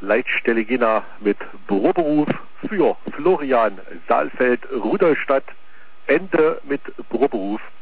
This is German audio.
Leitstelle Jena mit Büroberuf für Florian Saalfeld, Rudolstadt, Ende mit Büroberuf.